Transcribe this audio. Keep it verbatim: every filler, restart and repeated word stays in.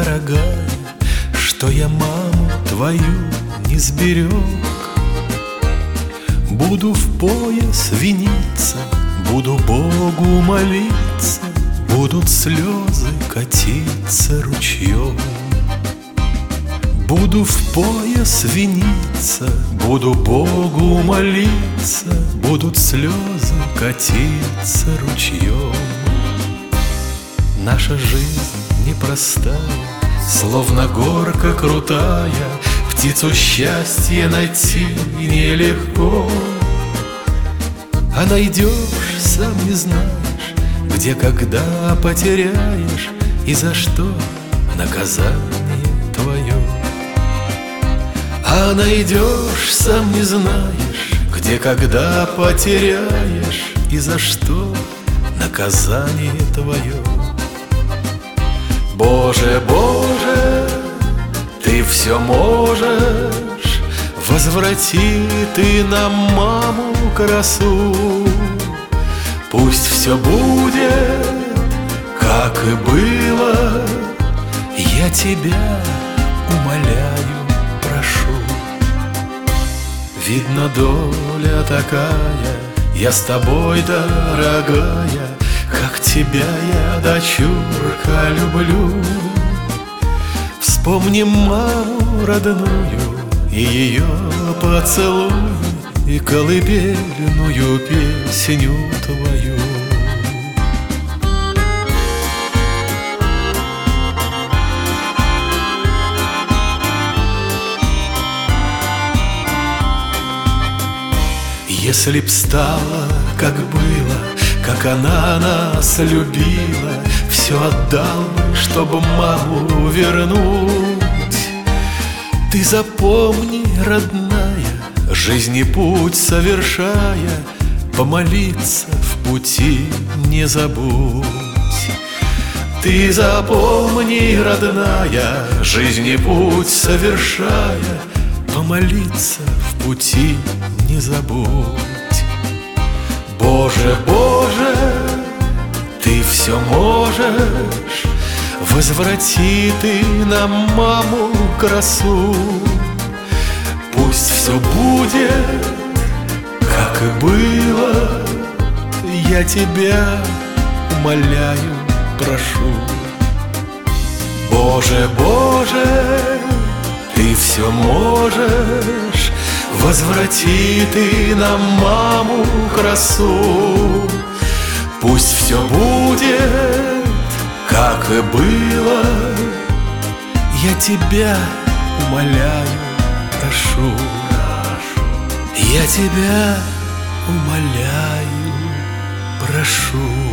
дорогая, что я маму твою не сберег. Буду в пояс виниться, буду Богу молиться, будут слезы катиться ручьем. Буду в пояс виниться, буду Богу молиться, будут слезы катиться ручьем. Наша жизнь непростая, словно горка крутая, птицу счастья найти нелегко. А найдешь, сам не знаешь, где, когда потеряешь, и за что наказание твое. А найдешь, сам не знаешь, где, когда потеряешь, и за что наказание твое. Боже, Боже, Ты все можешь, возврати Ты нам маму красу. Пусть все будет, как и было, я Тебя умоляю, прошу. Видно, доля такая, я с тобой, дорогая, как тебя я, дочурка, люблю. Вспомним маму родную и ее поцелуй, и колыбельную песню твою. Если б стало, как было, как она нас любила, все отдал бы, чтобы маму вернуть. Ты запомни, родная, жизни путь совершая, помолиться в пути не забудь. Ты запомни, родная, жизни путь совершая, помолиться в пути не забудь. Боже, Боже, Ты все можешь, возврати Ты нам маму красу. Пусть все будет, как и было, я Тебя умоляю, прошу. Боже, Боже, Ты все можешь, возврати Ты нам маму красу. Пусть все будет, как и было, я Тебя умоляю, прошу. Я Тебя умоляю, прошу.